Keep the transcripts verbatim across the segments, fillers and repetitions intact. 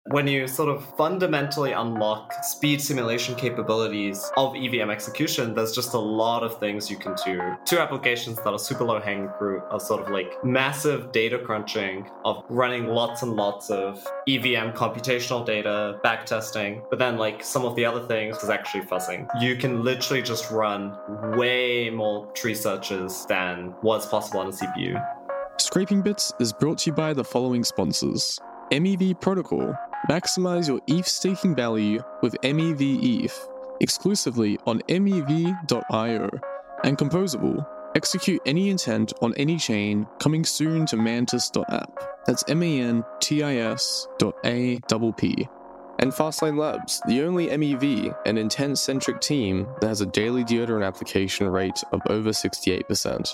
when you sort of fundamentally unlock speed simulation capabilities of E V M execution, there's just a lot of things you can do. Two applications that are super low hanging fruit are sort of like massive data crunching of running lots and lots of E V M computational data, backtesting, but then like some of the other things is actually fuzzing. You can literally just run way more tree searches than was possible on a C P U. Scraping Bits is brought to you by the following sponsors. M E V Protocol. Maximize your E T H staking value with M E V E T H, exclusively on M E V dot I O. And Composable. Execute any intent on any chain, coming soon to Mantis dot app. That's M A N T I S dot A P P. And Fastlane Labs, the only M E V and intent-centric team that has a daily deodorant application rate of over sixty-eight percent.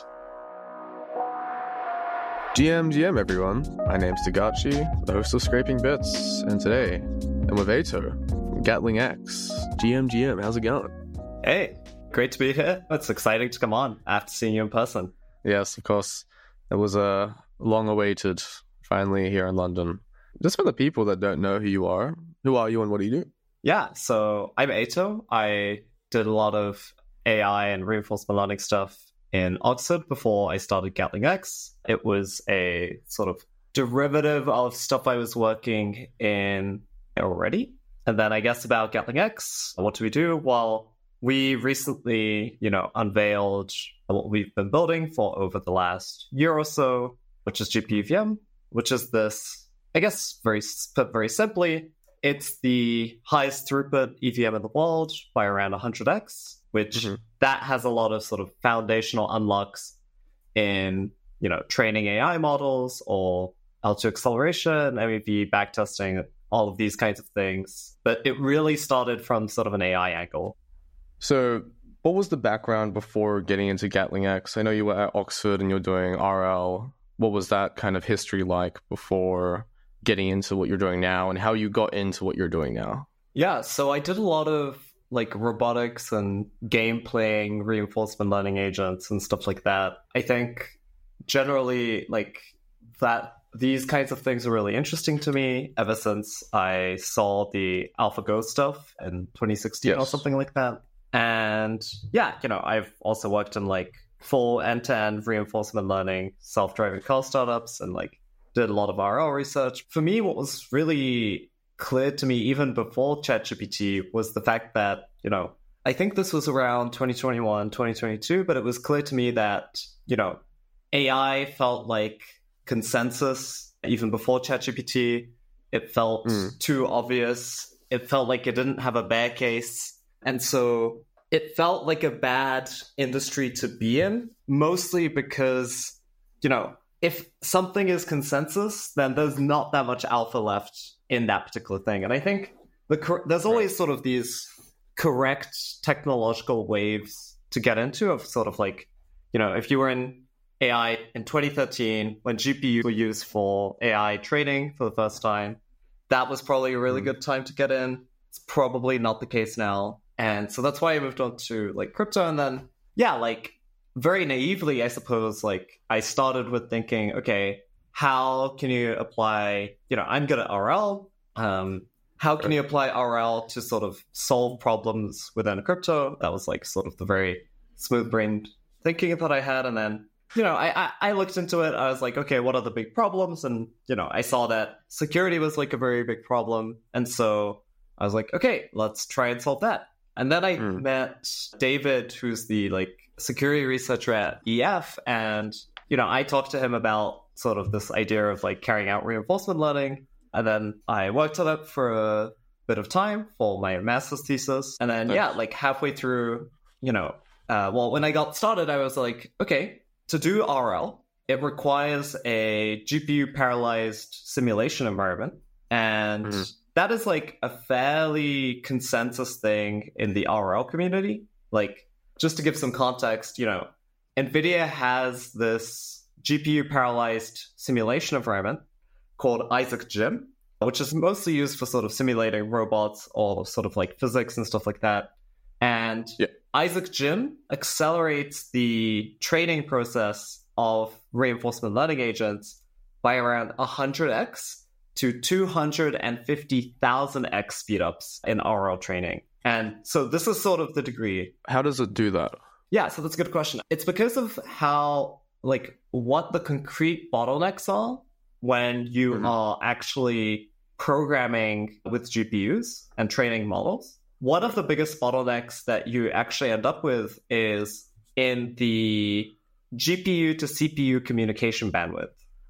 G M, G M everyone, my name's Tagachi, the host of Scraping Bits, and today I'm with Ato from Gatling X. G M, G M, how's it going? Hey, great to be here. It's exciting to come on after seeing you in person. Yes, of course. It was uh, long awaited, finally here in London. Just for the people that don't know who you are, who are you and what do you do? Yeah, so I'm Ato. I did a lot of A I and reinforcement learning stuff in Oxford before I started Gatling X. It was a sort of derivative of stuff I was working in already. And then I guess about Gatling X, what do we do? Well, we recently, you know, unveiled what we've been building for over the last year or so, which is G P U V M, which is this, I guess, very put very simply, it's the highest throughput E V M in the world by around one hundred x, which mm-hmm. that has a lot of sort of foundational unlocks in, you know, training A I models or L two acceleration, M E V backtesting, all of these kinds of things. But it really started from sort of an A I angle. So what was the background before getting into Gatling X? I know you were at Oxford and you're doing R L. What was that kind of history like before getting into what you're doing now, and how you got into what you're doing now? Yeah, so I did a lot of like robotics and game playing reinforcement learning agents and stuff like that. I think generally like that these kinds of things are really interesting to me ever since I saw the AlphaGo stuff in twenty sixteen yes. or something like that. And yeah, you know, I've also worked in like full end-to-end reinforcement learning, self-driving car startups, and like did a lot of R L research. For me, what was really clear to me even before ChatGPT was the fact that, you know, I think this was around twenty twenty-one, twenty twenty-two, but it was clear to me that, you know, A I felt like consensus even before ChatGPT. It felt mm. too obvious. It felt like it didn't have a bear case. And so it felt like a bad industry to be in, mostly because, you know, if something is consensus, then there's not that much alpha left in that particular thing. And I think the there's always sort of these correct technological waves to get into of sort of like, you know, if you were in A I in twenty thirteen, when G P Us were used for A I training for the first time, that was probably a really mm. good time to get in. It's probably not the case now. And so that's why I moved on to like crypto. And then, yeah, like very naively, I suppose, like I started with thinking, okay, how can you apply, you know, I'm good at R L. Um, how can you apply R L to sort of solve problems within crypto? That was like sort of the very smooth-brained thinking that I had. And then, you know, I, I, I looked into it. I was like, okay, what are the big problems? And, you know, I saw that security was like a very big problem. And so I was like, okay, let's try and solve that. And then I mm. met David, who's the like security researcher at E F. And, you know, I talked to him about sort of this idea of like carrying out reinforcement learning. And then I worked on it for a bit of time for my master's thesis. And then, yeah, like halfway through, you know, uh, well, when I got started, I was like, okay, to do R L, it requires a G P U parallelized simulation environment. And mm. that is like a fairly consensus thing in the R L community. Like, just to give some context, you know, NVIDIA has this G P U parallelized simulation environment called Isaac Gym, which is mostly used for sort of simulating robots or sort of like physics and stuff like that. And yeah. Isaac Gym accelerates the training process of reinforcement learning agents by around one hundred x to two hundred fifty thousand x speedups in R L training. And so this is sort of the degree. How does it do that? Yeah, so that's a good question. It's because of how, like, what the concrete bottlenecks are when you mm-hmm. are actually programming with G P Us and training models. One of the biggest bottlenecks that you actually end up with is in the G P U to C P U communication bandwidth.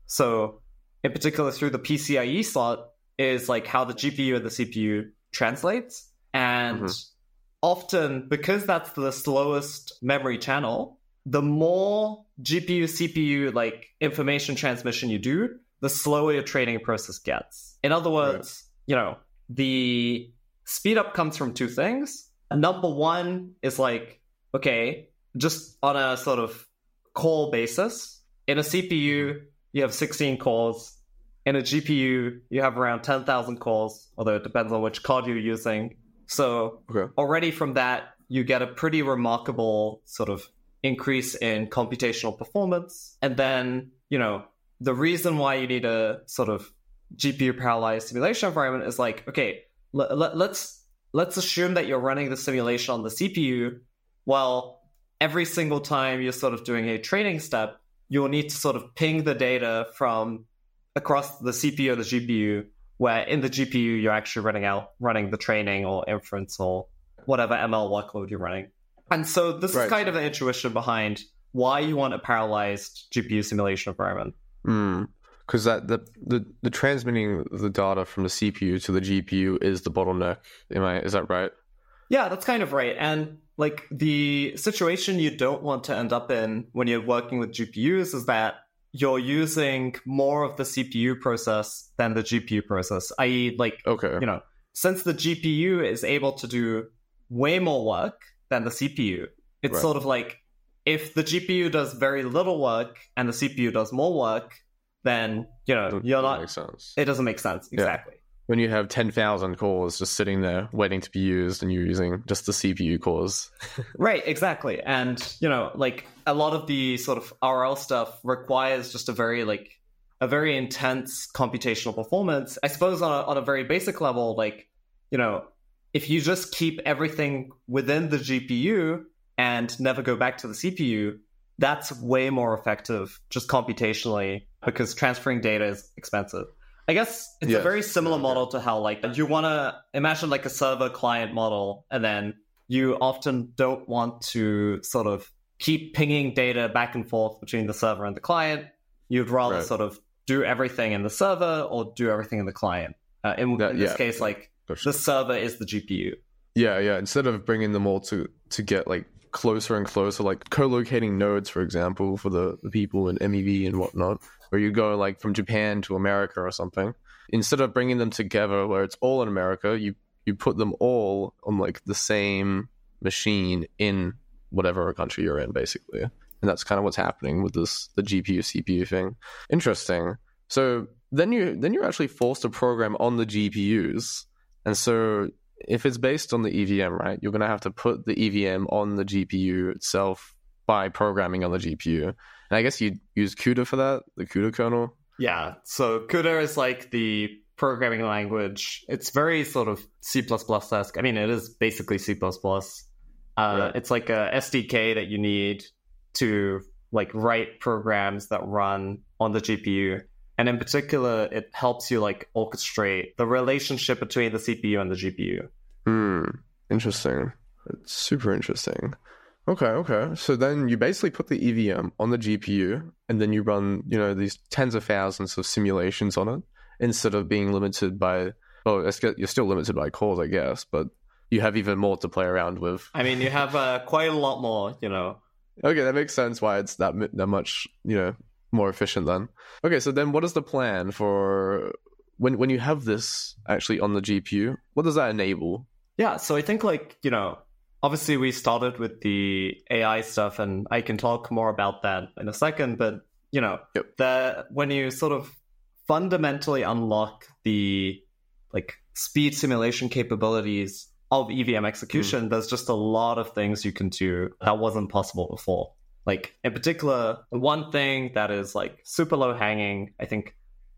So in particular through the P C I E slot is like how the G P U and the C P U translates. And mm-hmm. often, because that's the slowest memory channel, the more G P U, C P U like information transmission you do, the slower your training process gets. In other words, right. you know, the speed up comes from two things. Number one is like, okay, just on a sort of core basis, in a C P U, you have sixteen cores. In a G P U, you have around ten thousand cores, although it depends on which card you're using. So okay. already from that, you get a pretty remarkable sort of increase in computational performance. And then, you know, the reason why you need a sort of G P U parallelized simulation environment is like, okay, l- l- let's let's assume that you're running the simulation on the C P U. Well, every single time you're sort of doing a training step, you'll need to sort of ping the data from across the C P U or the G P U, where in the G P U, you're actually running out, running the training or inference or whatever M L workload you're running. And so this right. is kind of the intuition behind why you want a parallelized G P U simulation environment. Mm. Because that the, the the transmitting the data from the C P U to the G P U is the bottleneck. Am I? Is that right? Yeah, that's kind of right. And like the situation you don't want to end up in when you're working with G P Us is that you're using more of the C P U process than the G P U process. that is, like, okay. you know, since the G P U is able to do way more work than the C P U, it's right. sort of like if the G P U does very little work and the C P U does more work, then, you know, it you're not... Makes sense. It doesn't make sense, exactly. Yeah. When you have ten thousand cores just sitting there waiting to be used and you're using just the C P U cores. Right, exactly. And, you know, like a lot of the sort of R L stuff requires just a very, like, a very intense computational performance. I suppose on a, on a very basic level, like, you know, if you just keep everything within the G P U and never go back to the C P U, that's way more effective just computationally because transferring data is expensive. I guess it's yes. a very similar model to how, like, you want to imagine like a server client model, and then you often don't want to sort of keep pinging data back and forth between the server and the client. You'd rather right. sort of do everything in the server or do everything in the client. Uh, in, that, in this yeah. case, like, gotcha. the server is the G P U. Yeah, yeah. Instead of bringing them all to, to get, like, closer and closer, like co-locating nodes, for example, for the, the people in M E V and whatnot, where you go like from Japan to America or something. Instead of bringing them together where it's all in America, you you put them all on like the same machine in whatever country you're in, basically. And that's kind of what's happening with this the G P U C P U thing. Interesting. So then you then you're actually forced to program on the G P Us, and so if it's based on the E V M, right, you're going to have to put the E V M on the G P U itself by programming on the G P U. And I guess you use CUDA for that, the CUDA kernel? Yeah, so CUDA is like the programming language. It's very sort of C plus plus-esque. I mean, it is basically C plus plus. Uh, right. It's like a S D K that you need to like write programs that run on the G P U. And in particular, it helps you like orchestrate the relationship between the C P U and the G P U. Hmm. Interesting. It's super interesting. Okay, okay. So then you basically put the E V M on the G P U, and then you run, you know, these tens of thousands of simulations on it instead of being limited by. Oh, you're still limited by cores, I guess, but you have even more to play around with. I mean, you have uh, quite a lot more, you know. Okay, that makes sense why it's that that much, you know, more efficient then. Okay, so then what is the plan for when when you have this actually on the G P U? What does that enable? Yeah, so I think like, you know, obviously we started with the A I stuff, and I can talk more about that in a second, but you know, yep. the when you sort of fundamentally unlock the like speed simulation capabilities of E V M execution, mm. there's just a lot of things you can do that wasn't possible before. Like, in particular, one thing that is like super low hanging, I think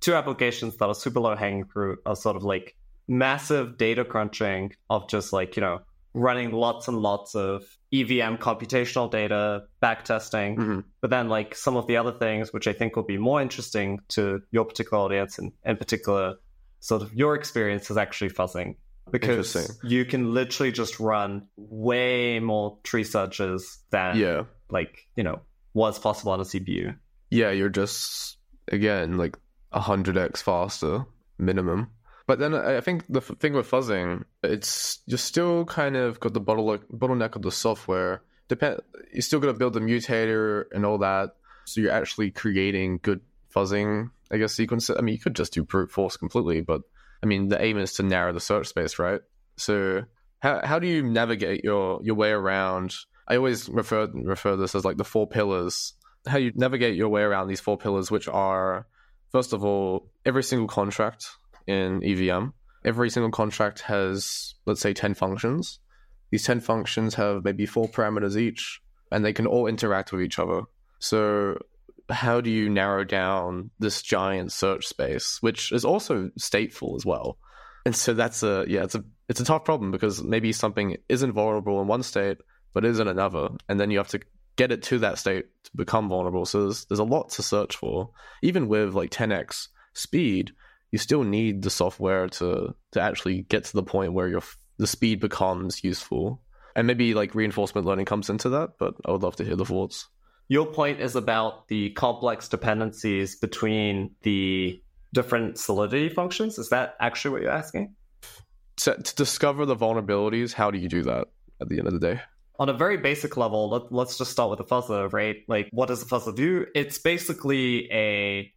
two applications that are super low hanging fruit are sort of like massive data crunching of just like, you know, running lots and lots of E V M computational data, backtesting. Mm-hmm. But then like some of the other things, which I think will be more interesting to your particular audience and in particular sort of your experience, is actually fuzzing. Because you can literally just run way more tree searches than Yeah. like, you know, was possible on a C P U. Yeah, you're just, again, like one hundred x faster, minimum. But then I I think the f- thing with fuzzing, it's you're still kind of got the bottleneck, bottleneck of the software. Depend, you're still got to build the mutator and all that. So you're actually creating good fuzzing, I guess, sequences. I mean, you could just do brute force completely, but I mean, the aim is to narrow the search space, right? So how how do you navigate your, your way around? I always refer refer this as like the four pillars. How you navigate your way around these four pillars, which are, first of all, every single contract in E V M. Every single contract has, let's say, ten functions. These ten functions have maybe four parameters each, and they can all interact with each other. So how do you narrow down this giant search space, which is also stateful as well? And so that's a, yeah, it's a, it's a tough problem because maybe something isn't vulnerable in one state, but is in another. And then you have to get it to that state to become vulnerable. So there's, there's a lot to search for. Even with like ten x speed, you still need the software to to actually get to the point where your the speed becomes useful. And maybe like reinforcement learning comes into that, but I would love to hear the thoughts. Your point is about the complex dependencies between the different Solidity functions. Is that actually what you're asking? To, to discover the vulnerabilities, how do you do that at the end of the day? On a very basic level, let, let's just start with the fuzzer, right? Like, what does the fuzzer do? It's basically a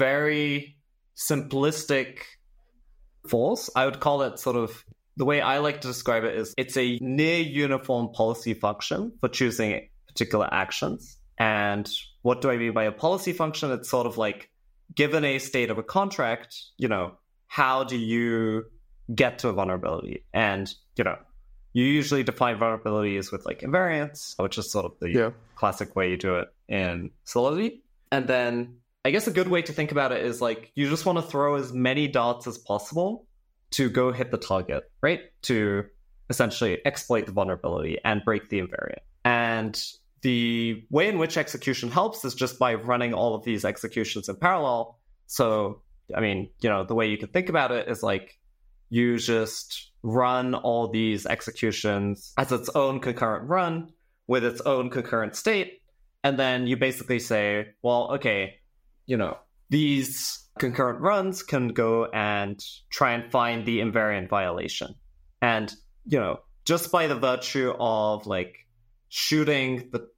very simplistic force. I would call it sort of, the way I like to describe it is it's a near uniform policy function for choosing particular actions. And what do I mean by a policy function? It's sort of like, given a state of a contract, you know, how do you get to a vulnerability? And, you know, you usually define vulnerabilities with like invariants, which is sort of the yeah. classic way you do it in Solidity. And then I guess a good way to think about it is like, you just want to throw as many darts as possible to go hit the target, right? To essentially exploit the vulnerability and break the invariant. And the way in which execution helps is just by running all of these executions in parallel. So, I mean, you know, the way you can think about it is like, you just run all these executions as its own concurrent run with its own concurrent state. And then you basically say, well, okay, you know, these concurrent runs can go and try and find the invariant violation. And, you know, just by the virtue of like shooting the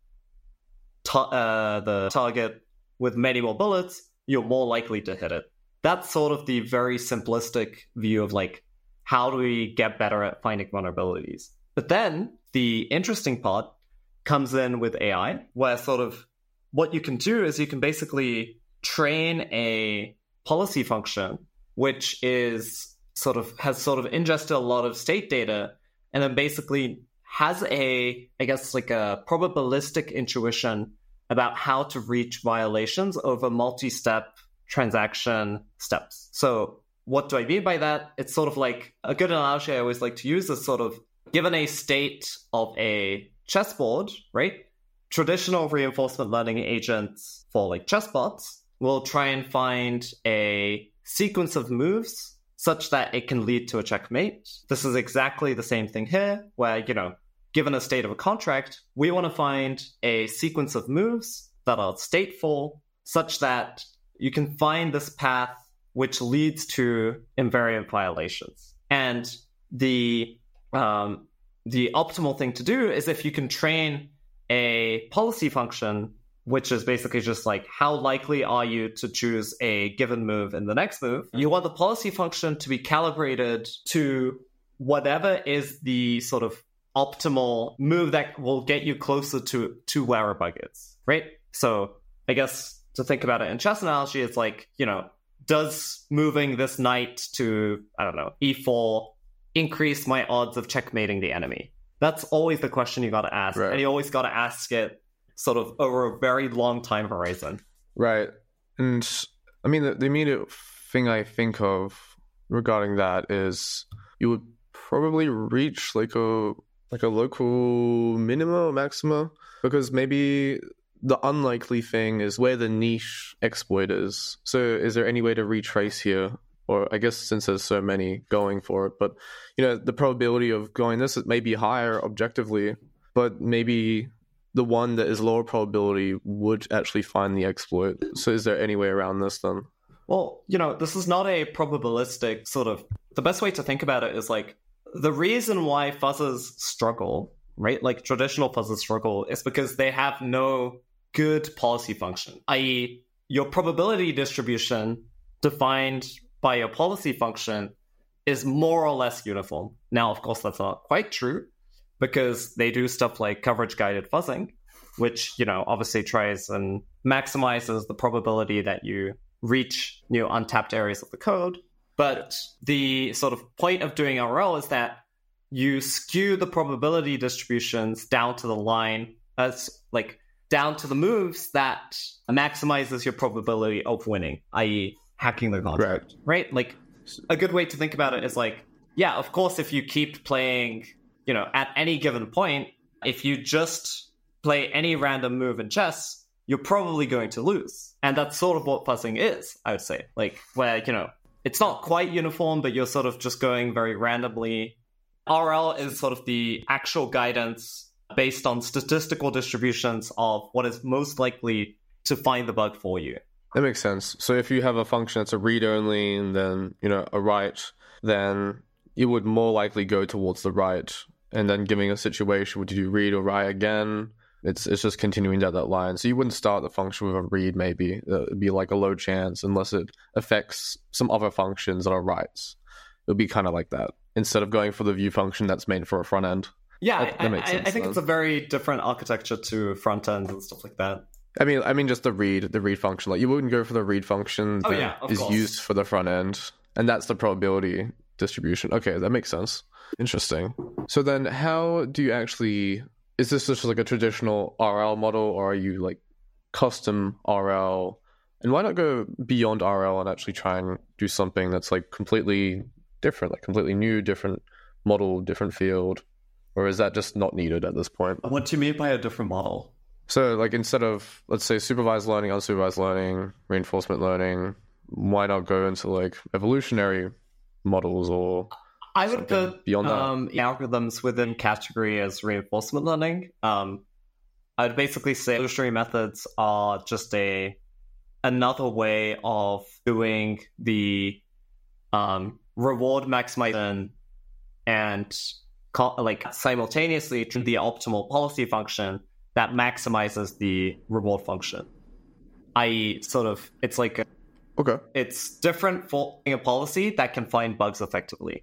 ta- uh, the target with many more bullets, you're more likely to hit it. That's sort of the very simplistic view of like, how do we get better at finding vulnerabilities? But then the interesting part comes in with A I, where sort of what you can do is you can basically train a policy function, which is sort of has sort of ingested a lot of state data, and then basically has a, I guess, like a probabilistic intuition about how to reach violations over multi-step transaction steps. So what do I mean by that? It's sort of like a good analogy I always like to use is sort of given a state of a chessboard, right? Traditional reinforcement learning agents for like chessbots will try and find a sequence of moves such that it can lead to a checkmate. This is exactly the same thing here, where, you know, given a state of a contract, we want to find a sequence of moves that are stateful such that you can find this path which leads to invariant violations. And the um, the optimal thing to do is if you can train a policy function, which is basically just like, how likely are you to choose a given move in the next move? You want the policy function to be calibrated to whatever is the sort of optimal move that will get you closer to, to where a bug is, right? So I guess to think about it in chess analogy, it's like, you know, does moving this knight to, I don't know, e four increase my odds of checkmating the enemy? That's always the question you got to ask. Right. And you always got to ask it sort of over a very long time horizon. Right. And I mean, the, the immediate thing I think of regarding that is you would probably reach like a like a local minima or maxima, because maybe the unlikely thing is where the niche exploit is. So is there any way to retrace here? Or I guess since there's so many going for it, but you know, the probability of going this may be higher objectively, but maybe the one that is lower probability would actually find the exploit. So is there any way around this then? Well, you know, this is not a probabilistic sort of... The best way to think about it is like, the reason why fuzzers struggle, right? Like traditional fuzzers struggle is because they have no good policy function, that is your probability distribution defined by your policy function is more or less uniform. Now, of course, that's not quite true because they do stuff like coverage-guided fuzzing, which, you know, obviously tries and maximizes the probability that you reach, you know, untapped areas of the code. But the sort of point of doing R L is that you skew the probability distributions down to the line, as like down to the moves that maximizes your probability of winning, that is hacking the contract, right. right? Like a good way to think about it is like, yeah, of course, if you keep playing, you know, at any given point, if you just play any random move in chess, you're probably going to lose. And that's sort of what fuzzing is, I would say. Like where, you know, it's not quite uniform, but you're sort of just going very randomly. R L is sort of the actual guidance based on statistical distributions of what is most likely to find the bug for you. That makes sense. So if you have a function that's a read only and then, you know, a write, then it would more likely go towards the right. And then giving a situation, would you do read or write again? It's it's just continuing down that line. So you wouldn't start the function with a read, maybe. Uh, it'd be like a low chance unless it affects some other functions that are writes. It would be kind of like that, instead of going for the view function that's made for a front end. Yeah, that, that I, makes sense, I think then. It's a very different architecture to front end and stuff like that. I mean, I mean, just the read, the read function. Like you wouldn't go for the read function oh, that yeah, is course. used for the front end, and that's the probability distribution. Okay, that makes sense. Interesting. So then, how do you actually? Is this just like a traditional R L model, or are you like custom R L? And why not go beyond R L and actually try and do something that's like completely different, like completely new, different model, different field? Or is that just not needed at this point? What do you mean by a different model? So like instead of, let's say, supervised learning, unsupervised learning, reinforcement learning, why not go into like evolutionary models or I would put beyond that? Um, algorithms within category as reinforcement learning. Um, I would basically say evolutionary methods are just a another way of doing the um, reward maximization and co- like simultaneously the optimal policy function that maximizes the reward function. that is, sort of, it's like a, okay, it's different for a policy that can find bugs effectively.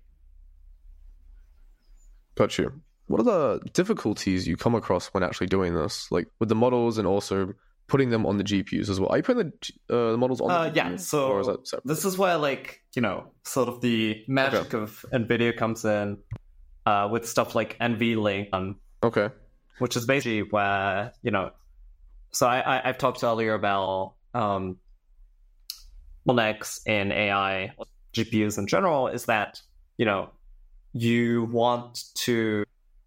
Got you. What are the difficulties you come across when actually doing this? Like with the models and also putting them on the G P Us as well. Are you putting the, uh, the models on uh, the G P Us? Yeah, so or is that separate? This is where, like, you know, sort of the magic Okay. of NVIDIA comes in uh, with stuff like NVLink, um, Okay. which is basically where, you know, so I, I, I've talked earlier about um, bottlenecks in A I, G P Us in general, is that, you know, you want to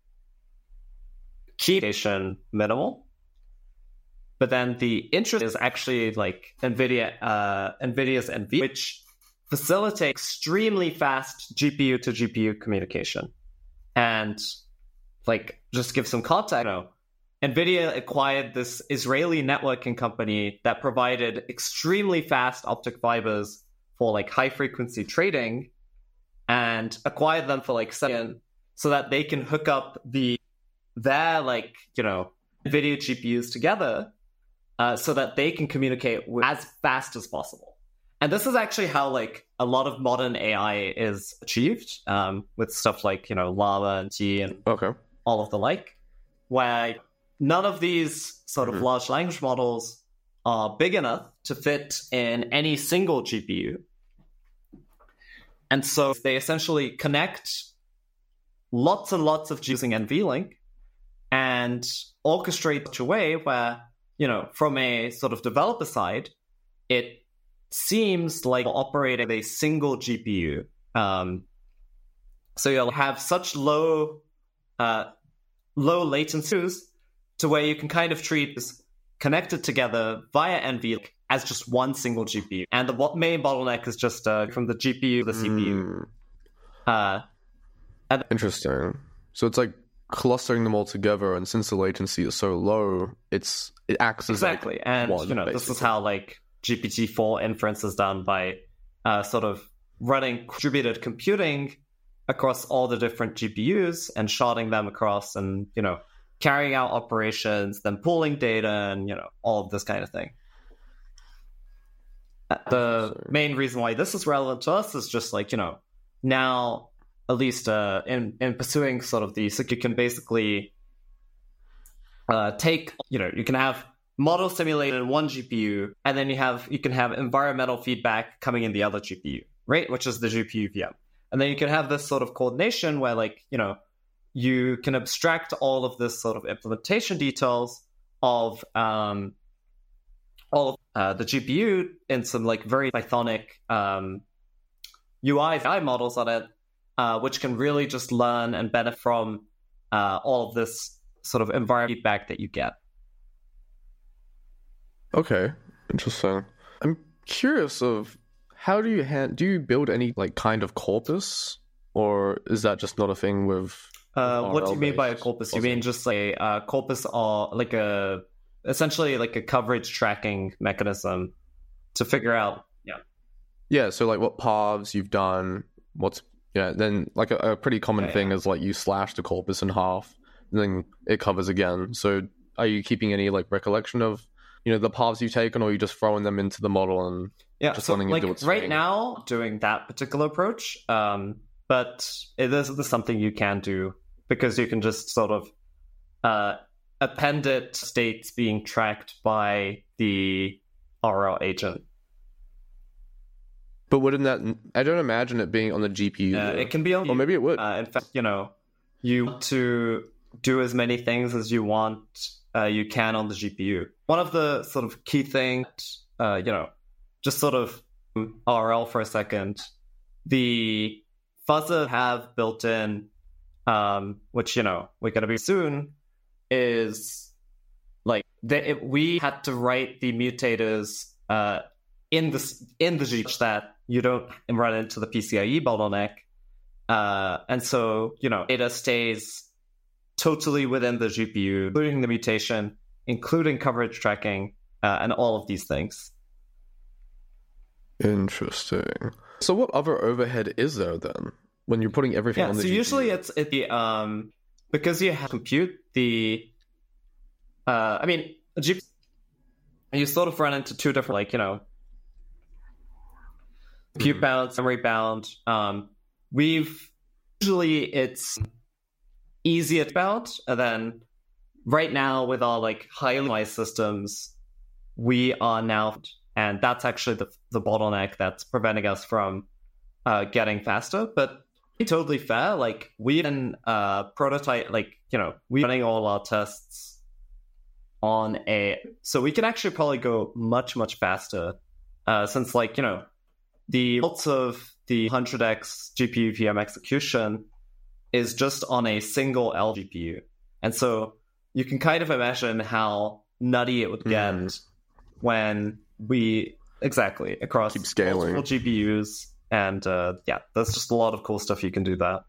keep station minimal, but then the interest is actually like NVIDIA, uh, NVIDIA's N V, which facilitates extremely fast G P U to G P U communication. And like, just to give some context, you know, NVIDIA acquired this Israeli networking company that provided extremely fast optic fibers for like high frequency trading, and acquired them for like second so that they can hook up the their like, you know, NVIDIA G P Us together uh, so that they can communicate with, as fast as possible. And this is actually how like a lot of modern A I is achieved um, with stuff like, you know, Llama and T and Okay. all of the like, where none of these sort of Mhm. large language models are big enough to fit in any single G P U. And so they essentially connect lots and lots of G P Us using NVLink and orchestrate in such a way where, you know, from a sort of developer side, it seems like operating a single G P U. Um, so you'll have such low, uh, low latencies to where you can kind of treat this connected together via N V as just one single G P U. And the main bottleneck is just uh, from the G P U to the C P U. Mm. Uh, and- Interesting. So it's like clustering them all together, and since the latency is so low, it's it acts as exactly. Like and one, you know, basically. This is how like G P T four inference is done by uh, sort of running distributed computing across all the different G P Us and sharding them across, and you know, carrying out operations, then pulling data, and you know, all of this kind of thing. The main reason why this is relevant to us is just like, you know, now at least uh, in in pursuing sort of these, like you can basically uh, take, you know, you can have model simulated in one G P U, and then you have you can have environmental feedback coming in the other G P U, right? Which is the G P U V M, and then you can have this sort of coordination where, like, you know, you can abstract all of this sort of implementation details of um, all of uh, the G P U in some like very Pythonic um, U I models on it. Uh, which can really just learn and benefit from uh, all of this sort of environment feedback that you get. Okay, interesting. I'm curious of how do you hand, do you build any like kind of corpus, or is that just not a thing with? Uh, what do you mean by a corpus? You mean just like a uh, corpus, or like a essentially like a coverage tracking mechanism to figure out? Yeah. Yeah. So like what paths you've done, what's Yeah, then like a, a pretty common yeah, thing yeah. is like you slash the corpus in half, and then it covers again. So are you keeping any like recollection of, you know, the paths you've taken, or are you just throwing them into the model and yeah, just so letting like it do its right thing? now doing that particular approach, um, but it is, it is something you can do because you can just sort of uh, append it states being tracked by the R L agent. But wouldn't that? I don't imagine it being on the G P U. Uh, it can be on, or maybe it would. Uh, in fact, you know, you want to do as many things as you want, uh, you can on the G P U. One of the sort of key things, uh, you know, just sort of R L for a second, the fuzzer have built in, um, which, you know, we're going to be soon, is like they, it, we had to write the mutators uh, in the in the G P U that you don't run into the P C I E bottleneck. Uh, and so, you know, data stays totally within the G P U, including the mutation, including coverage tracking, uh, and all of these things. Interesting. So what other overhead is there then when you're putting everything Yeah, on the so G P U? usually it's it the um because you have compute the uh I mean G P U, you sort of run into two different, like, you know, compute mm-hmm. bound, memory bound. Um, we've usually it's easier to bound, and then right now with our like highly optimized systems, we are now, and that's actually the the bottleneck that's preventing us from uh, getting faster. But to be totally fair, like we can uh, prototype, like, you know, we're running all our tests on a, so we can actually probably go much much faster, uh, since, like, you know, the results of the one hundred x G P U V M execution is just on a single L G P U. And so you can kind of imagine how nutty it would get mm. when we, exactly, across keep scaling multiple G P Us. And uh, yeah, there's just a lot of cool stuff you can do that.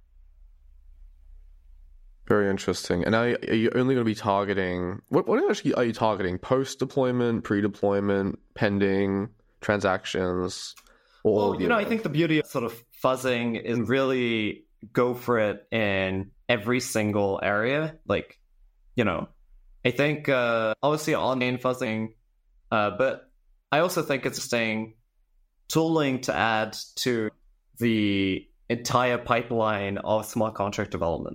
Very interesting. And are, are you only going to be targeting, what, what actually are you targeting? Post-deployment, pre-deployment, pending, transactions? Well, you know, I think the beauty of sort of fuzzing is really go for it in every single area. Like, you know, I think uh, obviously on-chain fuzzing, uh, but I also think it's interesting tooling to add to the entire pipeline of smart contract development.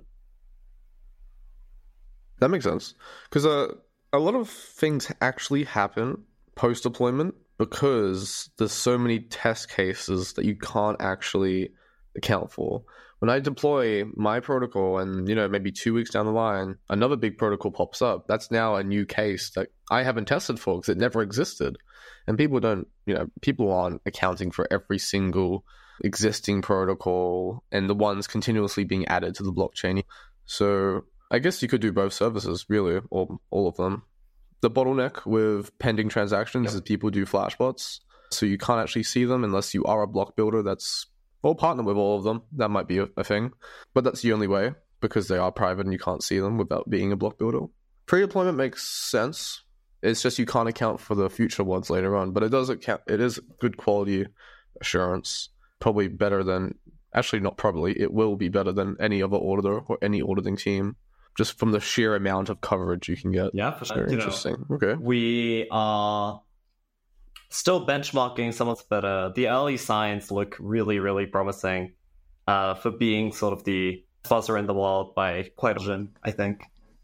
That makes sense. Because uh, a lot of things actually happen post-deployment because there's so many test cases that you can't actually account for. When I deploy my protocol and, you know, maybe two weeks down the line, another big protocol pops up, that's now a new case that I haven't tested for because it never existed. And people don't, you know, people aren't accounting for every single existing protocol and the ones continuously being added to the blockchain. So I guess you could do both services, really, or all of them. The bottleneck with pending transactions yep. is people do flashbots. So you can't actually see them unless you are a block builder that's or partner with all of them. That might be a, a thing. But that's the only way because they are private and you can't see them without being a block builder. Pre-deployment makes sense. It's just you can't account for the future ones later on. But it does account. It is good quality assurance. Probably better than... Actually, not probably. It will be better than any other auditor or any auditing team. Just from the sheer amount of coverage you can get. Yeah, for sure. Very you interesting. Know, okay. We are... still benchmarking some of, but uh, the early signs look really, really promising uh, for being sort of the fuzzer in the world by quite a bit, I think.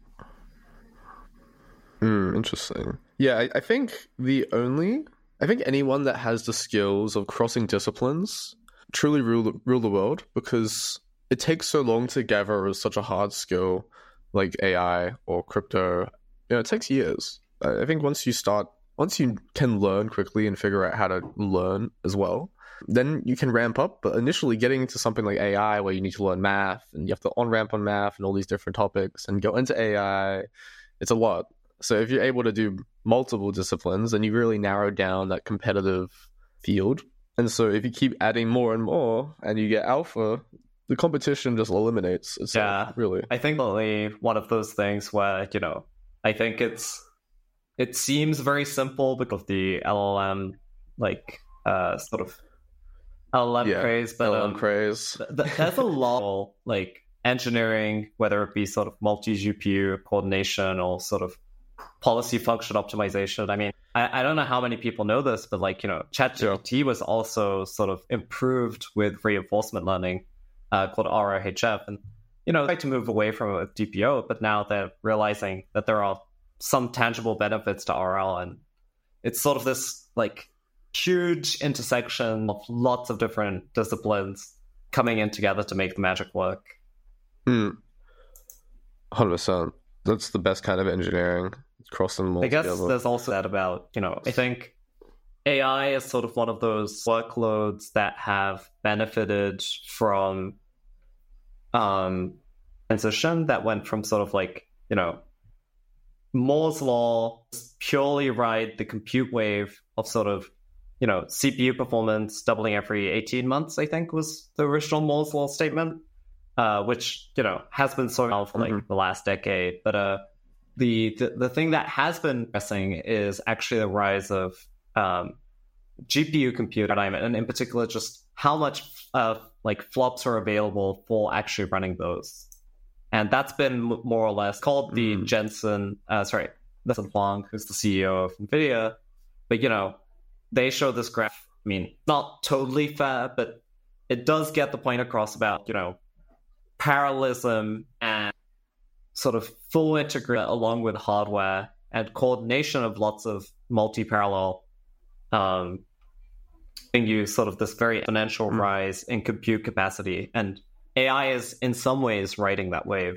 Mm, interesting. Yeah, I, I think the only... I think anyone that has the skills of crossing disciplines truly rule, rule the world because it takes so long to gather such a hard skill like A I or crypto. You know, it takes years. I, I think once you start Once you can learn quickly and figure out how to learn as well, then you can ramp up. But initially getting into something like A I where you need to learn math and you have to on-ramp on math and all these different topics and go into A I, it's a lot. So if you're able to do multiple disciplines, then you really narrow down that competitive field. And so if you keep adding more and more and you get alpha, the competition just eliminates itself, yeah, really. I think only one of those things where, you know, I think it's It seems very simple because of the L L M, like, uh, sort of L L M yeah, craze. But L L M um, craze. th- th- there's a lot of, like, engineering, whether it be sort of multi-G P U coordination or sort of policy function optimization. I mean, I, I don't know how many people know this, but, like, you know, ChatGPT yeah. was also sort of improved with reinforcement learning uh, called R L H F. And, you know, they like to move away from a G P O, but now they're realizing that there are some tangible benefits to R L, and it's sort of this like huge intersection of lots of different disciplines coming in together to make the magic work. Hmm. one hundred percent. That's the best kind of engineering, crossing them all I guess together. There's also that about, you know, I think A I is sort of one of those workloads that have benefited from um transition that went from sort of like, you know, Moore's law purely ride the compute wave of sort of, you know, C P U performance doubling every eighteen months, I think was the original Moore's law statement, uh, which, you know, has been so now for like mm-hmm. the last decade. But uh, the, the the thing that has been pressing is actually the rise of um, G P U compute paradigm, and in particular, just how much uh, like flops are available for actually running those. And that's been more or less called the mm. Jensen, uh, sorry, Jensen Huang, who's the C E O of NVIDIA. But, you know, they show this graph. I mean, not totally fair, but it does get the point across about, you know, parallelism and sort of full integration along with hardware and coordination of lots of multi-parallel um, giving you sort of this very exponential mm. rise in compute capacity. And A I is in some ways riding that wave.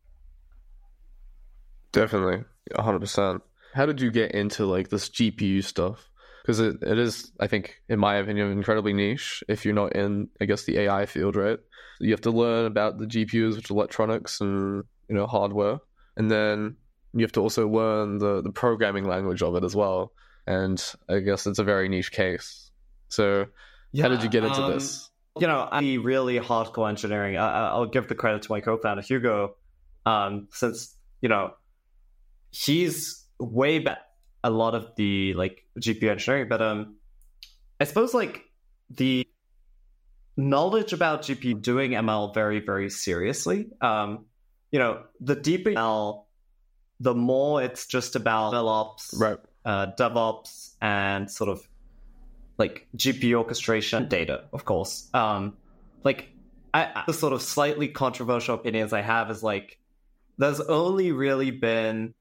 Definitely, one hundred percent. How did you get into like this G P U stuff? Because it, it is, I think, in my opinion, incredibly niche if you're not in, I guess, the A I field, right? You have to learn about the G P Us, which are electronics and, you know, hardware. And then you have to also learn the, the programming language of it as well. And I guess it's a very niche case. So yeah, how did you get into um... this? You know, I really hardcore engineering. I, I'll give the credit to my co-founder Hugo, um, since you know he's way better a lot of the like G P U engineering. But um, I suppose like the knowledge about G P U doing M L very very seriously. Um, you know, the deeper M L, the more it's just about MLOps, right? Uh, DevOps, and sort of like G P U orchestration data, of course. Um, like, I, the sort of slightly controversial opinions I have is like, there's only really been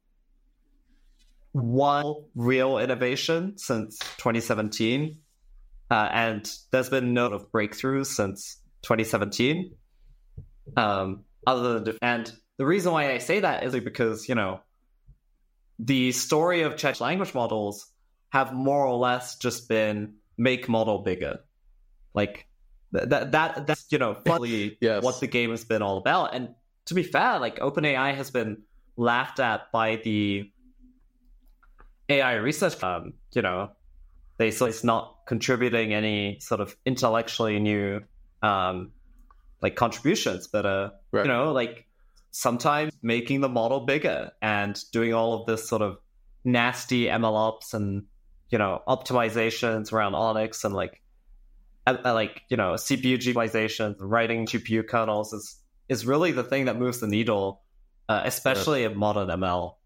one real innovation since twenty seventeen, uh, and there's been no of breakthroughs since twenty seventeen. Um, other than and the reason why I say that is because, you know, the story of chat language models have more or less just been make model bigger. Like th- that that that's you know fully yes. what the game has been all about. And to be fair, like OpenAI has been laughed at by the A I research. Um, you know, they say it's not contributing any sort of intellectually new um like contributions, but uh right. you know, like sometimes making the model bigger and doing all of this sort of nasty M L ops and, you know, optimizations around Onyx and like uh, like you know C P U optimizations, writing G P U kernels is is really the thing that moves the needle, uh, especially yeah. in modern M L.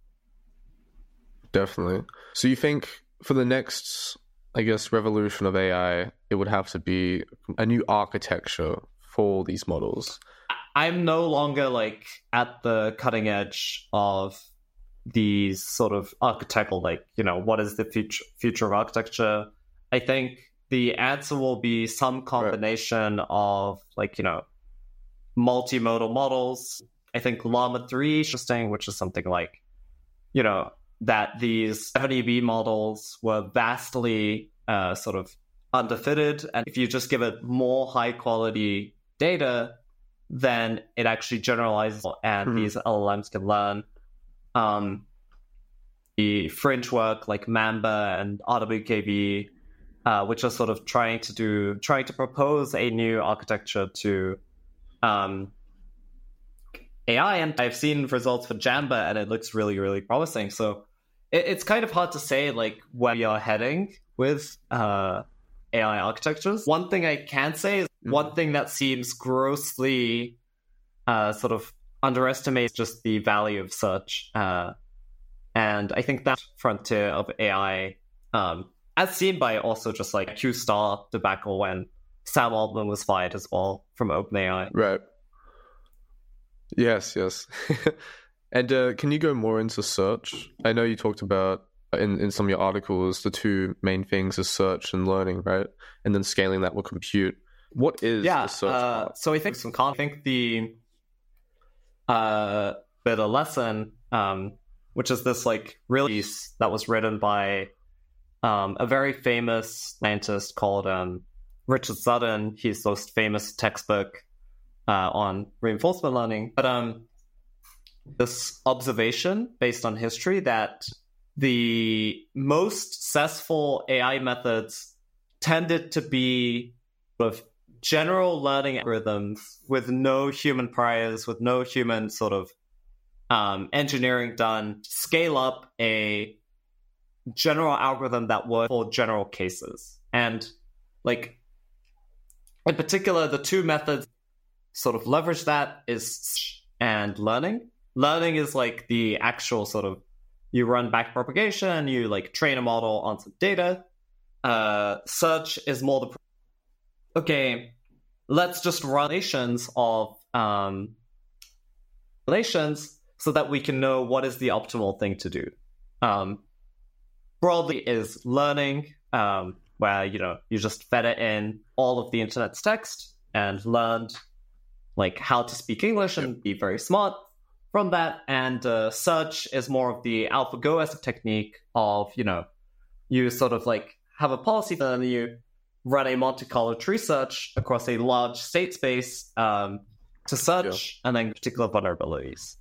Definitely. So you think for the next, I guess, revolution of A I, it would have to be a new architecture for these models? I'm no longer like at the cutting edge of these sort of architectural, like, you know, what is the future future of architecture? I think the answer will be some combination right. of like, you know, multimodal models. I think Llama three is interesting, which is something like, you know, that these seven E B models were vastly uh, sort of underfitted. And if you just give it more high quality data, then it actually generalizes and mm-hmm. these L L Ms can learn. Um, the fringe work like Mamba and R W K V, uh, which are sort of trying to do, trying to propose a new architecture to um, A I. And I've seen results for Jamba and it looks really, really promising. So it, it's kind of hard to say like where we are heading with uh, A I architectures. One thing I can say is mm-hmm. one thing that seems grossly uh, sort of underestimates just the value of search. Uh, and I think that frontier of A I, um, as seen by also just like Q Star debacle when Sam Altman was fired as well from OpenAI. Right. Yes, yes. And uh, can you go more into search? I know you talked about in, in some of your articles, the two main things is search and learning, right? And then scaling that with compute. What is yeah, the search uh, part? So I think some con- I think the uh, bit of lesson, um, which is this like release that was written by um, a very famous scientist called um, Richard Sutton. He's the most famous textbook uh, on reinforcement learning. But um, this observation based on history that the most successful A I methods tended to be sort of general learning algorithms with no human priors, with no human sort of um, engineering done, scale up a general algorithm that works for general cases. And like, in particular, the two methods sort of leverage that is and learning. Learning is like the actual sort of, you run backpropagation, you like train a model on some data. Uh, search is more the, okay, let's just run relations of um, relations so that we can know what is the optimal thing to do. Um, broadly is learning, um, where, you know, you just fed it in all of the internet's text and learned like how to speak English and be very smart from that. And uh, search is more of the AlphaGo-esque technique of, you know, you sort of like have a policy, then you run a Monte Carlo tree search across a large state space um, to search yeah. and then particular vulnerabilities.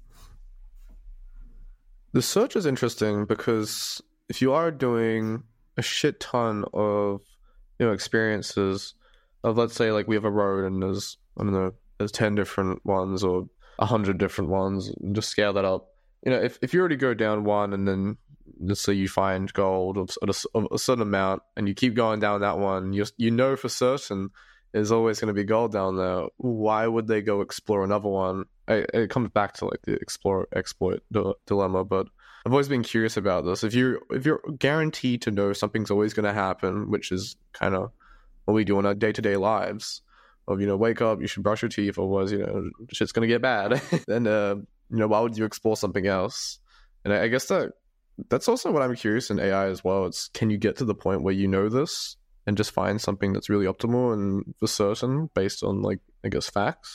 The search is interesting because if you are doing a shit ton of, you know, experiences of, let's say, like we have a road and there's, I don't know, there's ten different ones or a hundred different ones, and just scale that up. You know, if, if you already go down one and then let's say you find gold of, of, a, of a certain amount and you keep going down that one, you you know for certain there's always going to be gold down there. Why would they go explore another one? I, it comes back to like the explore exploit d- dilemma, but I've always been curious about this. If you're if you're guaranteed to know something's always going to happen, which is kind of what we do in our day to day lives, of, you know, wake up, you should brush your teeth, otherwise, you know, shit's going to get bad. Then, uh, you know, why would you explore something else? And I, I guess that that's also what I'm curious in A I as well. It's, can you get to the point where you know this and just find something that's really optimal and for certain based on, like, I guess, facts?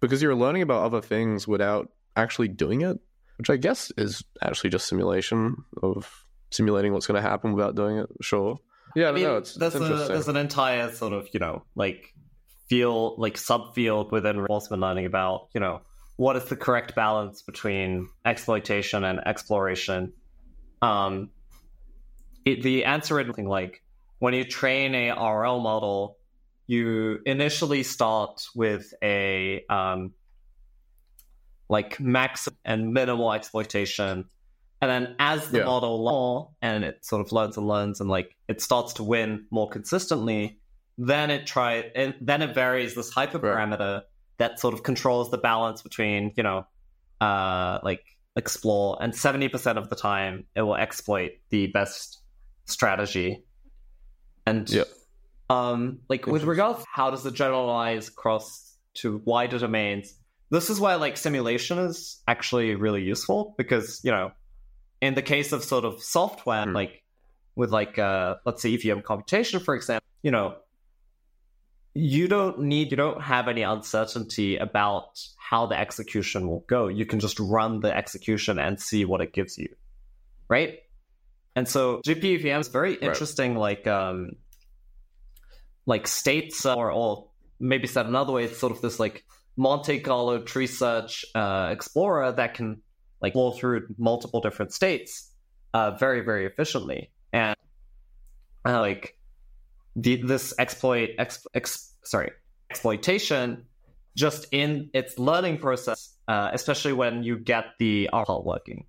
because you're learning about other things without actually doing it, which I guess is actually just simulation of simulating what's going to happen without doing it. Sure. Yeah, I mean, no, it's, there's, it's a, interesting. there's an entire sort of, you know, like field, like subfield within reinforcement learning about, you know, what is the correct balance between exploitation and exploration. Um, it, the answer is something like, when you train a R L model, you initially start with a um, like max and minimal exploitation, and then as the Yeah. model learns and it sort of learns and learns and like it starts to win more consistently, then it try and then it varies this hyperparameter right. that sort of controls the balance between, you know, uh, like explore, and seventy percent of the time it will exploit the best strategy. And yep. um, like with regards to how does it generalize across to wider domains, this is where like simulation is actually really useful, because, you know, in the case of sort of software, mm. like with like uh, let's say E V M computation, for example, you know, you don't need you don't have any uncertainty about how the execution will go. You can just run the execution and see what it gives you, right? And so G P U E V M is very interesting, right. like um, like states, uh, or, or maybe said another way, it's sort of this like Monte Carlo tree search uh, explorer that can like flow through multiple different states uh, very, very efficiently. And uh, like the, this exploit, ex, ex, sorry, exploitation just in its learning process, uh, especially when you get the R L working.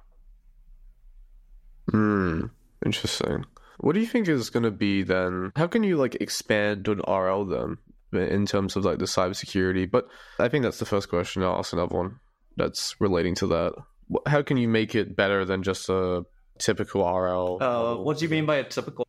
Hmm, interesting. What do you think is going to be then? How can you like expand an R L then in terms of like the cybersecurity? But I think that's the first question. I'll ask another one that's relating to that. How can you make it better than just a typical R L? Uh, what do you mean by a typical?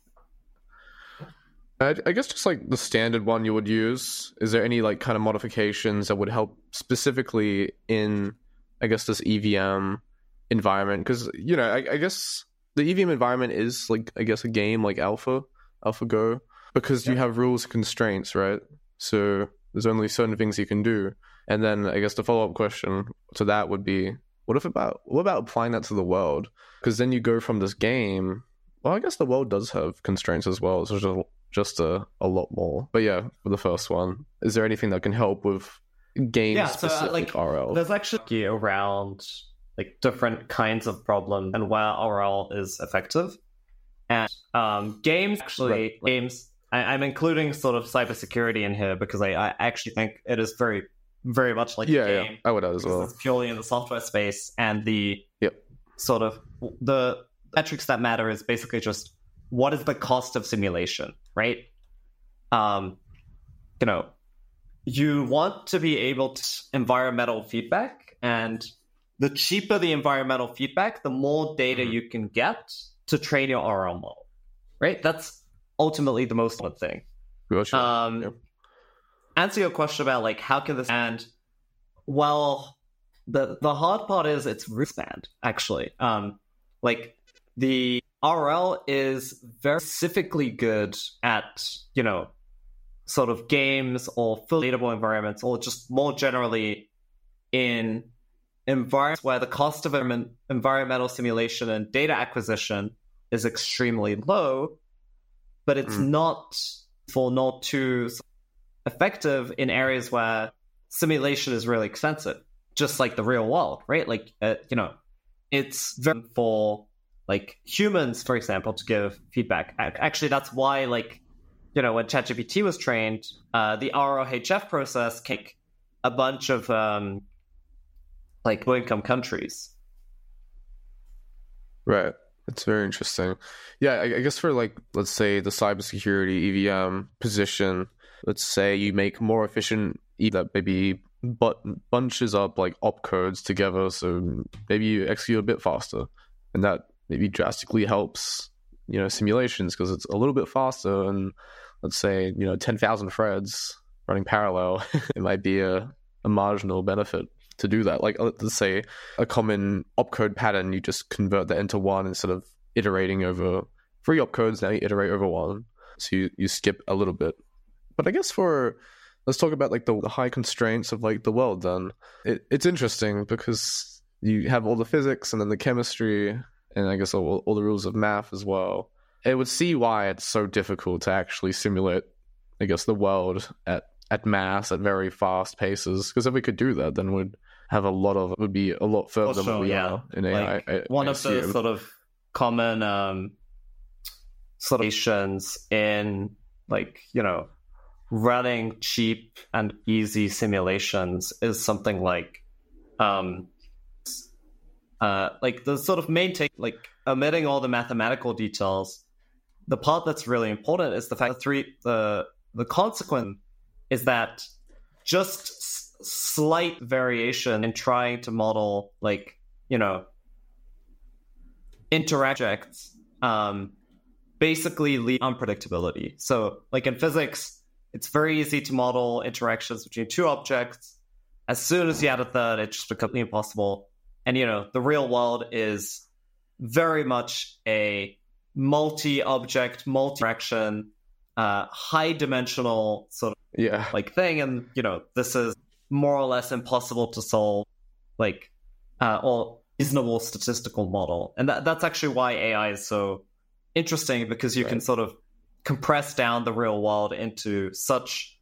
I, I guess just like the standard one you would use. Is there any like kind of modifications that would help specifically in, I guess, this E V M environment? Because, you know, I, I guess the E V M environment is like, I guess, a game like Alpha, AlphaGo, because yeah. you have rules and constraints, right? So there's only certain things you can do. And then I guess the follow-up question to that would be, what if about what about applying that to the world? Because then you go from this game. Well, I guess the world does have constraints as well. It's just a, just a, a lot more. But yeah, for the first one, is there anything that can help with game-specific yeah, so, uh, like, R L? There's actually around like different kinds of problems and where R L is effective. And um, games actually right. games. I, I'm including sort of cybersecurity in here because I, I actually think it is very. very much like yeah, a game. Yeah, I would add as well. It's purely in the software space, and the yep. sort of the metrics that matter is basically just what is the cost of simulation, right? Um, you know, you want to be able to environmental feedback, and the cheaper the environmental feedback, the more data mm-hmm. you can get to train your R L model, right? That's ultimately the most important thing. Gotcha. Um, yep. Answer your question about like how can this, and well, the the hard part is it's wristband actually. Um, like the R L is very specifically good at, you know, sort of games or relatable environments, or just more generally in environments where the cost of environmental simulation and data acquisition is extremely low, but it's mm. not for not too effective in areas where simulation is really expensive, just like the real world, right? Like, uh, you know, it's very for like humans, for example, to give feedback. Actually, that's why, like, you know, when ChatGPT was trained, uh, the R O H F process came a bunch of um, like low-income countries. Right. That's very interesting. Yeah, I, I guess for like, let's say the cybersecurity E V M position, let's say you make more efficient that maybe but bunches up like opcodes together, so maybe you execute a bit faster, and that maybe drastically helps, you know, simulations because it's a little bit faster. And let's say, you know, ten thousand threads running parallel, it might be a, a marginal benefit to do that. Like, let's say a common opcode pattern, you just convert that into one instead of iterating over three opcodes. Now you iterate over one, so you, you skip a little bit. But I guess for let's talk about like the, the high constraints of like the world then. It, it's interesting because you have all the physics and then the chemistry and I guess all, all the rules of math as well. It would see why it's so difficult to actually simulate, I guess, the world at, at mass, at very fast paces. Because if we could do that, then we'd have a lot of, it would be a lot further also, than we yeah. are in like, A I. I, one I of the assume. sort of common um, sort of situations in like, you know, running cheap and easy simulations is something like, um, uh, like the sort of main take, like omitting all the mathematical details. The part that's really important is the fact that three the the consequence is that just s- slight variation in trying to model like you know interactions um, basically lead to unpredictability. So like in physics, it's very easy to model interactions between two objects. As soon as you add a third, it just becomes impossible. And you know the real world is very much a multi-object, multi-direction, uh, high-dimensional sort of Yeah. like thing, and you know this is more or less impossible to solve, like uh, or reasonable statistical model, and that, that's actually why A I is so interesting because you Right. can sort of compress down the real world into such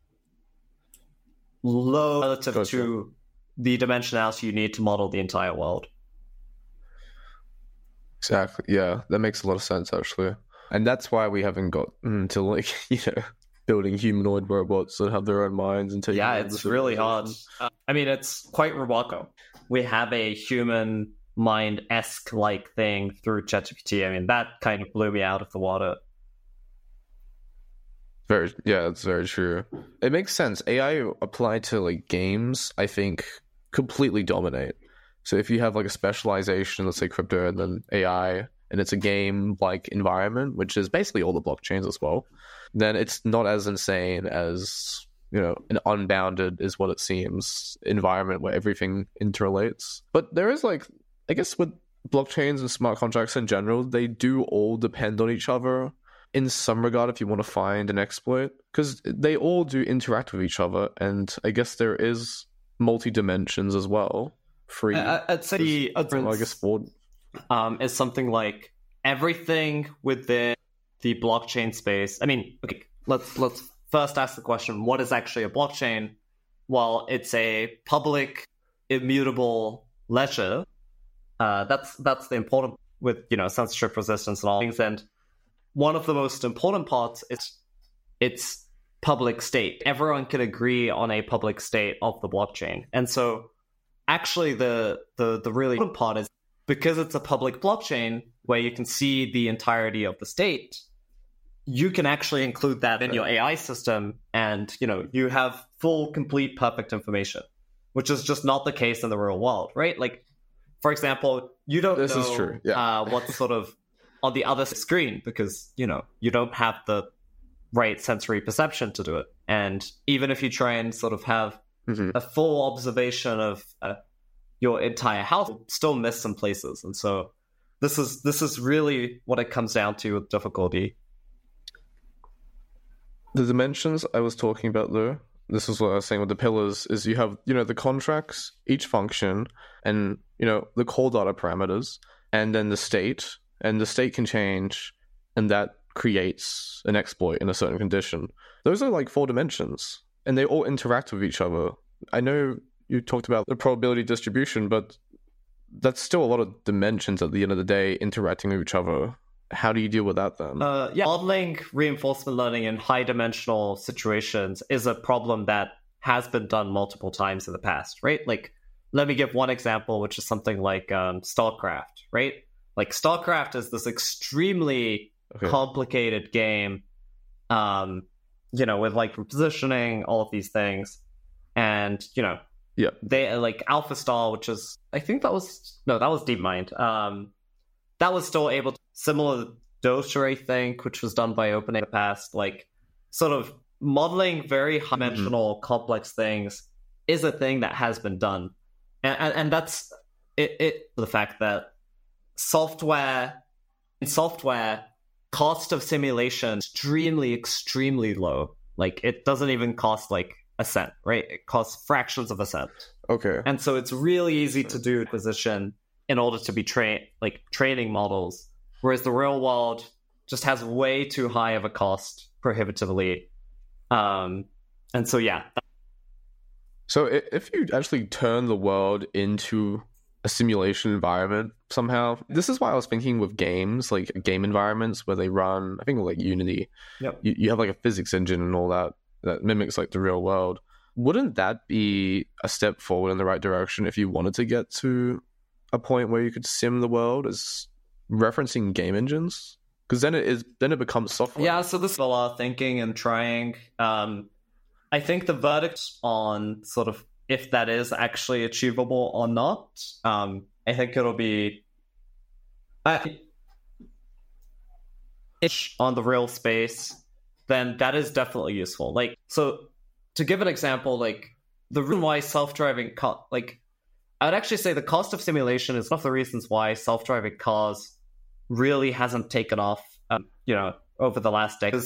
low relative Gotcha. to the dimensionality you need to model the entire world. Exactly. Yeah, that makes a lot of sense actually, and that's why we haven't got to like you know building humanoid robots that have their own minds and taking Yeah, over it's really hard. civilizations. Uh, I mean, it's quite remarkable. We have a human mind-esque like thing through ChatGPT. I mean, that kind of blew me out of the water. Very, yeah, that's very true. It makes sense. A I applied to like games, I think, completely dominate. So if you have like a specialization, let's say crypto, and then A I, and it's a game-like environment, which is basically all the blockchains as well, then it's not as insane as, you know, an unbounded is what it seems environment where everything interrelates. But there is like, I guess with blockchains and smart contracts in general, they do all depend on each other in some regard if you want to find an exploit, because they all do interact with each other, and I guess there is multi-dimensions as well. Free. I, I'd say the well, I difference guess for um, is something like everything within the blockchain space. I mean, okay, let's let's first ask the question: what is actually a blockchain? Well, it's a public, immutable ledger. Uh, that's that's the important with you know censorship resistance and all things. And one of the most important parts is its public state. Everyone can agree on a public state of the blockchain, and so. Actually, the, the, the really important part is because it's a public blockchain where you can see the entirety of the state, you can actually include that in your A I system and, you know, you have full, complete, perfect information, which is just not the case in the real world, right? Like, for example, you don't This know is true, yeah. uh, what's sort of on the other screen because, you know, you don't have the right sensory perception to do it. And even if you try and sort of have Mhm. a full observation of uh, your entire house, will still miss some places, and so this is this is really what it comes down to with difficulty. The dimensions I was talking about though, this is what I was saying with the pillars, is you have, you know, the contracts, each function, and, you know, the call data parameters, and then the state, and the state can change, and that creates an exploit in a certain condition. Those are like four dimensions, and they all interact with each other. I know you talked about the probability distribution, but that's still a lot of dimensions at the end of the day interacting with each other. How do you deal with that then? Uh, yeah, modeling reinforcement learning in high-dimensional situations is a problem that has been done multiple times in the past, right? Like, let me give one example, which is something like um, StarCraft, right? Like, StarCraft is this extremely Okay. complicated game, um, you know, with like repositioning, all of these things, and you know, Yeah. they like AlphaStar, which is I think that was no, that was DeepMind. Um, that was still able to similar to Dotra, I think, which was done by OpenAI in the past, like sort of modeling very high-dimensional, mm-hmm. complex things is a thing that has been done, and and, and that's it, it. The fact that software in software. Cost of simulation extremely extremely low. Like it doesn't even cost like a cent, right? It costs fractions of a cent. Okay. And so it's really easy to do acquisition in order to be train like training models, whereas the real world just has way too high of a cost prohibitively. Um, and so, yeah. So i- if you actually turn the world into a simulation environment somehow, this is why I was thinking with games, like game environments where they run, I think like Unity, Yep. you, you have like a physics engine and all that that mimics like the real world. Wouldn't that be a step forward in the right direction if you wanted to get to a point where you could sim the world as referencing game engines? Because then it is then it becomes software. Yeah, so this is a lot of thinking and trying. Um, I think the verdict on sort of if that is actually achievable or not, um, I think it'll be uh, on the real space, then that is definitely useful. Like, so to give an example, like the reason why self-driving car, like I would actually say the cost of simulation is one of the reasons why self-driving cars really hasn't taken off, um, you know, over the last decade.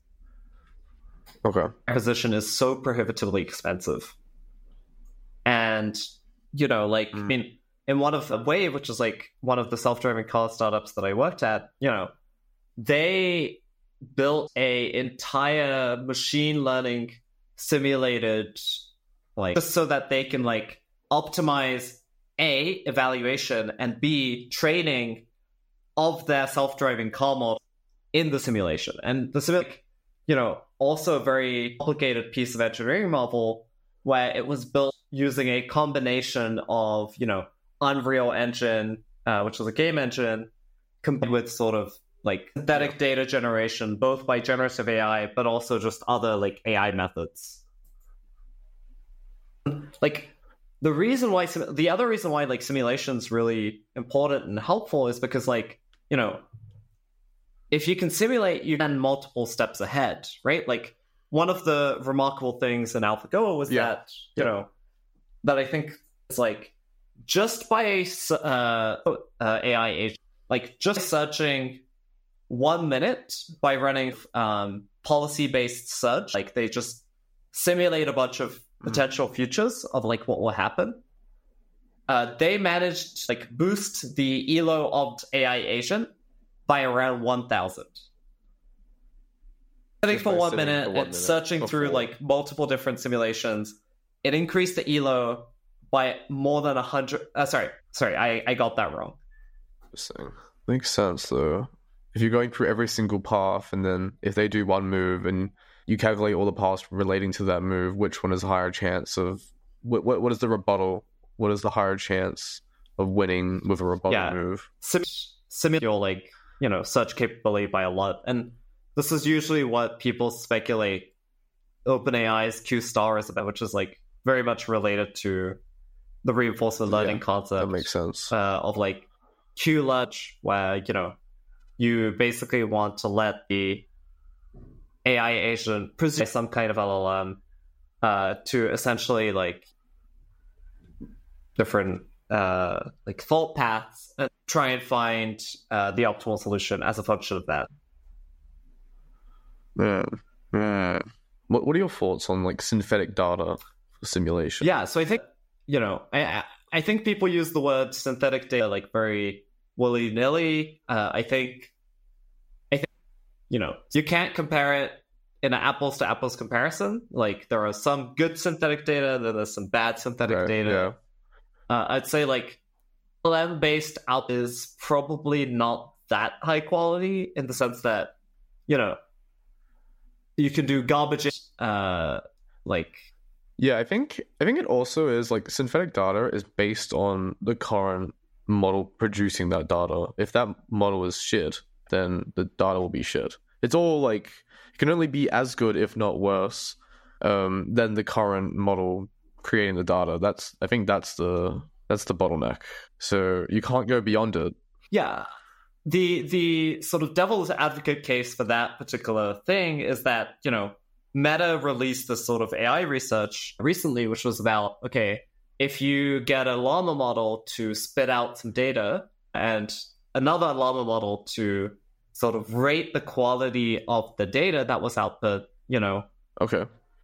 Okay. Acquisition is so prohibitively expensive. And, you know, like, mm. I mean, in one of the Wave, which is like one of the self-driving car startups that I worked at, you know, they built a entire machine learning simulated, like, just so that they can like optimize A, evaluation, and B, training of their self-driving car model in the simulation. And the simulation, you know, also a very complicated piece of engineering model where it was built using a combination of, you know, Unreal Engine, uh, which was a game engine, combined with sort of like synthetic yeah. data generation, both by generative A I, but also just other like A I methods. Like the reason why, the other reason why like simulation is really important and helpful is because like, you know, if you can simulate, you can multiple steps ahead, right? Like one of the remarkable things in AlphaGo was yeah. that, you yeah. know, that I think it's like just by a uh, uh, A I agent, like just searching one minute by running um, policy-based search, like they just simulate a bunch of potential futures of like what will happen. Uh, they managed to like boost the E L O of A I agent by around one thousand. Sitting for one minute for one and minute searching before. Through like multiple different simulations, it increased the E L O by more than one hundred. Uh, sorry, sorry, I, I got that wrong. Interesting. Makes sense though. If you're going through every single path, and then if they do one move and you calculate all the paths relating to that move, which one is a higher chance of what? What, what is the rebuttal? What is the higher chance of winning with a rebuttal yeah. move? Sim- simulate your like you know search capability by a lot, and this is usually what people speculate OpenAI's Q star is about, which is like very much related to the reinforcement learning yeah, concept. That makes sense. Uh, of like Q-Ledge, where you know you basically want to let the A I agent produce some kind of L L M uh, to essentially like different uh, like fault paths and try and find uh, the optimal solution as a function of that. Yeah, yeah. What What are your thoughts on like synthetic data for simulation? Yeah, so I think you know I I think people use the word synthetic data like very willy nilly. Uh, I think I think you know you can't compare it in an apples to apples comparison. Like there are some good synthetic data, then there's some bad synthetic right, data. Yeah. Uh, I'd say like L L M-based out is probably not that high quality in the sense that, you know, you can do garbage, uh, like... Yeah, I think I think it also is like synthetic data is based on the current model producing that data. If that model is shit, then the data will be shit. It's all like, it can only be as good, if not worse, um, than the current model creating the data. That's I think that's the that's the bottleneck. So you can't go beyond it. Yeah. The the sort of devil's advocate case for that particular thing is that, you know, Meta released this sort of A I research recently, which was about, okay, if you get a llama model to spit out some data and another llama model to sort of rate the quality of the data that was output, you know, okay,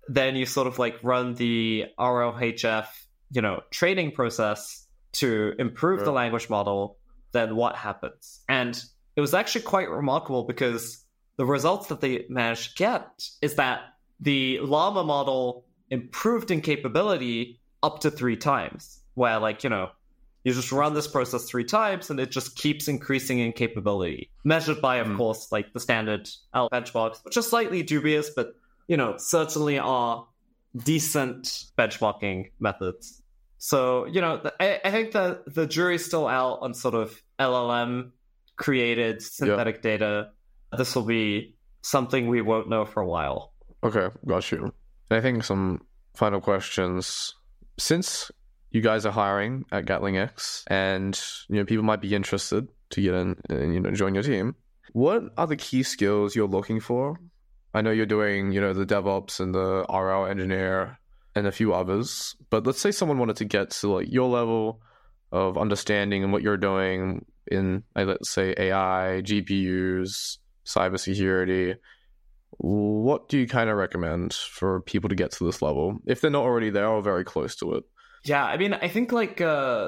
then you sort of like run the R L H F, you know, training process to improve Sure. the language model, then what happens? And it was actually quite remarkable because the results that they managed to get is that the Llama model improved in capability up to three times, where like, you know, you just run this process three times and it just keeps increasing in capability, measured by, of Mm. course, like the standard L benchmarks, which are slightly dubious, but, you know, certainly are decent benchmarking methods. So, you know, th- I, I think that the jury's still out on sort of L L M created synthetic data. This will be something we won't know for a while. Okay, got you. And I think some final questions. Since you guys are hiring at Gatling X, and you know people might be interested to get in and you know join your team, what are the key skills you're looking for? I know you're doing you know the DevOps and the R L engineer and a few others, but let's say someone wanted to get to like your level of understanding and what you're doing in, like, let's say A I, G P Us, cybersecurity. What do you kind of recommend for people to get to this level if they're not already there or very close to it? Yeah, I mean, I think like uh,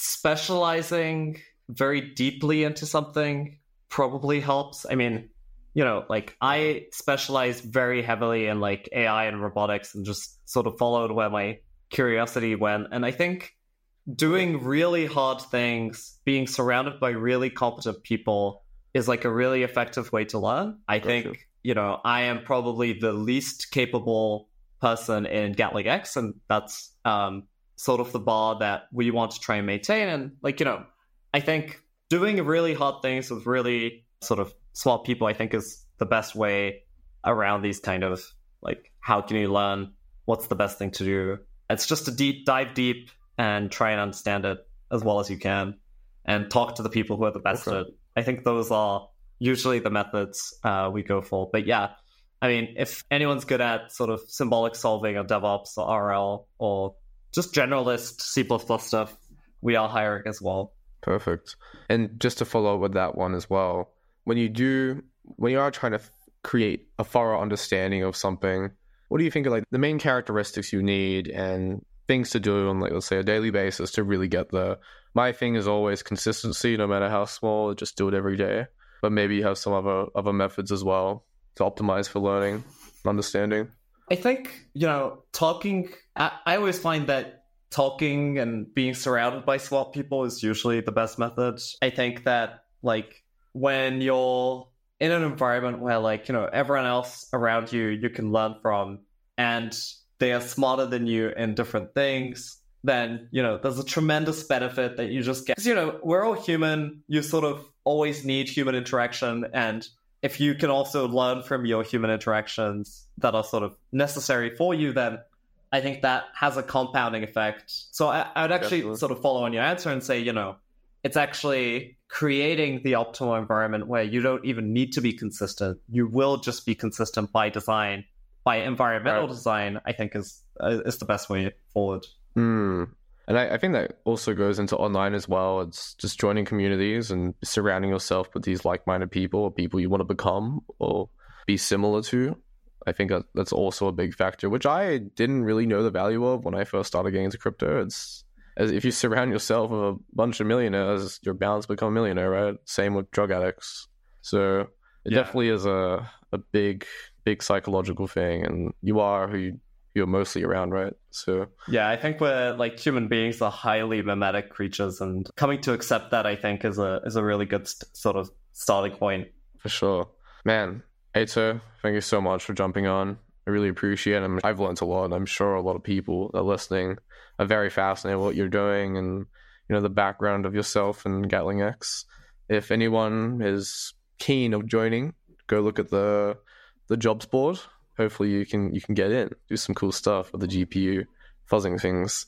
specializing very deeply into something probably helps. I mean, you know, like I specialize very heavily in like A I and robotics and just sort of followed where my curiosity went. And I think doing really hard things, being surrounded by really competent people is like a really effective way to learn. I think, Gotcha. you know, I am probably the least capable person in Gatling X, and that's um, sort of the bar that we want to try and maintain. And like, you know, I think doing really hard things with really sort of smart people, I think is the best way around these kind of like, how can you learn? What's the best thing to do? It's just to deep dive deep and try and understand it as well as you can and talk to the people who are the best Okay. at it. I think those are usually the methods uh, we go for. But yeah, I mean, if anyone's good at sort of symbolic solving or DevOps or R L or just generalist C plus plus stuff, we are hiring as well. Perfect. And just to follow up with that one as well, when you do, when you are trying to f- create a thorough understanding of something, what do you think are like the main characteristics you need and things to do on, like, let's say a daily basis to really get there? My thing is always consistency, no matter how small, just do it every day. But maybe you have some other other methods as well to optimize for learning and understanding. I think, you know, talking, I, I always find that talking and being surrounded by smart people is usually the best method. I think that, like, when you're in an environment where, like, you know, everyone else around you, you can learn from, and they are smarter than you in different things, then, you know, there's a tremendous benefit that you just get. Because, you know, we're all human. You sort of always need human interaction. And if you can also learn from your human interactions that are sort of necessary for you, then I think that has a compounding effect. So I, I would actually Definitely. sort of follow on your answer and say, you know, it's actually creating the optimal environment where you don't even need to be consistent. You will just be consistent by design, by environmental Right. design, I think is uh, is the best way forward. Hmm. And I, I think that also goes into online as well. It's just joining communities and surrounding yourself with these like-minded people or people you want to become or be similar to. I think that that's also a big factor, which I didn't really know the value of when I first started getting into crypto. It's as if you surround yourself with a bunch of millionaires, you're bound to become a millionaire, right? Same with drug addicts. So it Yeah. definitely is a, a big, big psychological thing. And you are who you, you're mostly around, right? So Yeah, I think we're like human beings are highly mimetic creatures, and coming to accept that, I think, is a is a really good st- sort of starting point. for sure. Man, Eito, thank you so much for jumping on. I really appreciate it. I've learned a lot. I'm sure a lot of people that are listening are very fascinated with what you're doing and, you know, the background of yourself and Gatling X. If anyone is keen of joining, go look at the the jobs board. Hopefully you can you can get in, do some cool stuff with the G P U, fuzzing things.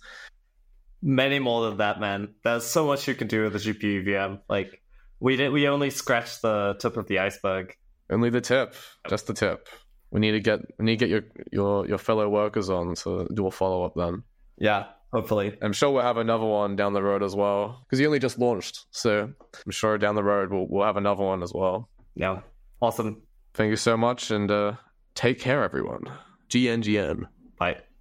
Many more than that, man. There's so much you can do with the G P U V M. Like we did, we only scratched the tip of the iceberg. Only the tip, just the tip. We need to get we need to get your your your fellow workers on to do a follow up then. Yeah, hopefully. I'm sure we'll have another one down the road as well because you only just launched, so I'm sure down the road we'll we'll have another one as well. Yeah, awesome. Thank you so much, and uh, take care, everyone. G N G N. Bye.